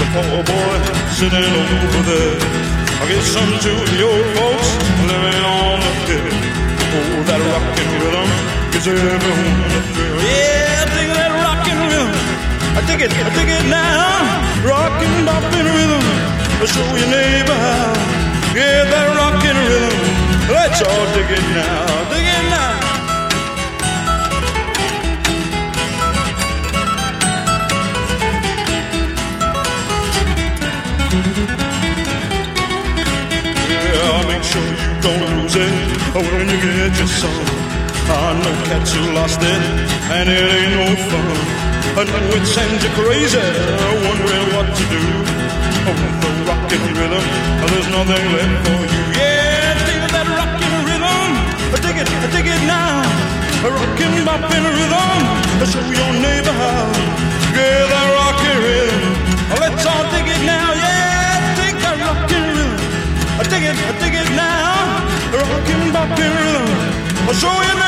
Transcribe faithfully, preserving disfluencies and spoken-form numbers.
poor boy sitting over there. I guess some to the old folks living on the hill. Oh, that rockin' rhythm gives everyone a thrill. Yeah, dig that rockin' rhythm. I dig it, I dig it now. Rockin', boppin' rhythm. Show your neighbor how. Yeah, that rockin' rhythm. Let's all dig it now, dig it now. Yeah, make sure you don't lose it when you get your son. I know cats who lost it, and it ain't no fun. I know it sends you crazy, wondering what to do. Oh, the rockin' rhythm, there's nothing left for you. Yeah, dig that rockin' rhythm, dig it, dig it now. Rockin', boppin' rhythm, show your neighbor how. Yeah, that rockin' rhythm, let's all dig it now. Yeah, dig that rockin' rhythm, dig it, dig it now. Rockin', boppin' rhythm, show your